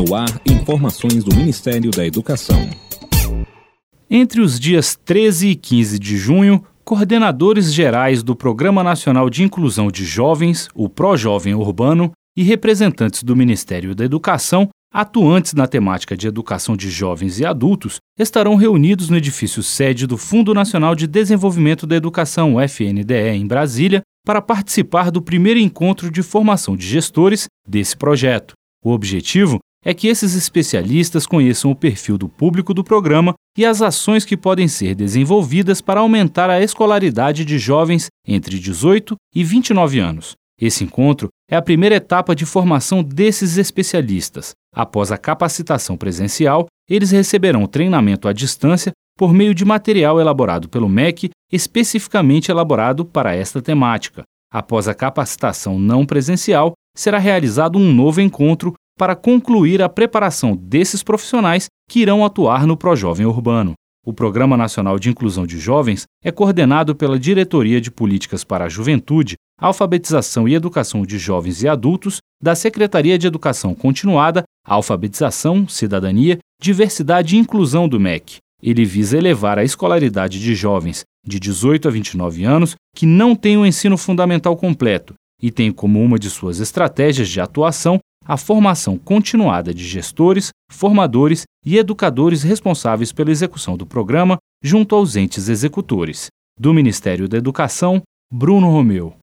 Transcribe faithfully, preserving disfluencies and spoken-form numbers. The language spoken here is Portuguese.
No ar, informações do Ministério da Educação. Entre os dias treze e quinze de junho, coordenadores gerais do Programa Nacional de Inclusão de Jovens, o ProJovem Urbano, e representantes do Ministério da Educação, atuantes na temática de educação de jovens e adultos, estarão reunidos no edifício sede do Fundo Nacional de Desenvolvimento da Educação, F N D E, em Brasília, para participar do primeiro encontro de formação de gestores desse projeto. O objetivo é que esses especialistas conheçam o perfil do público do programa e as ações que podem ser desenvolvidas para aumentar a escolaridade de jovens entre dezoito e vinte e nove anos. Esse encontro é a primeira etapa de formação desses especialistas. Após a capacitação presencial, eles receberão treinamento à distância por meio de material elaborado pelo M E C, especificamente elaborado para esta temática. Após a capacitação não presencial, será realizado um novo encontro para concluir a preparação desses profissionais que irão atuar no ProJovem Urbano. O Programa Nacional de Inclusão de Jovens é coordenado pela Diretoria de Políticas para a Juventude, Alfabetização e Educação de Jovens e Adultos da Secretaria de Educação Continuada, Alfabetização, Cidadania, Diversidade e Inclusão do M E C. Ele visa elevar a escolaridade de jovens de dezoito a vinte e nove anos que não têm o ensino fundamental completo e tem como uma de suas estratégias de atuação a formação continuada de gestores, formadores e educadores responsáveis pela execução do programa junto aos entes executores. Do Ministério da Educação, Bruno Romeu.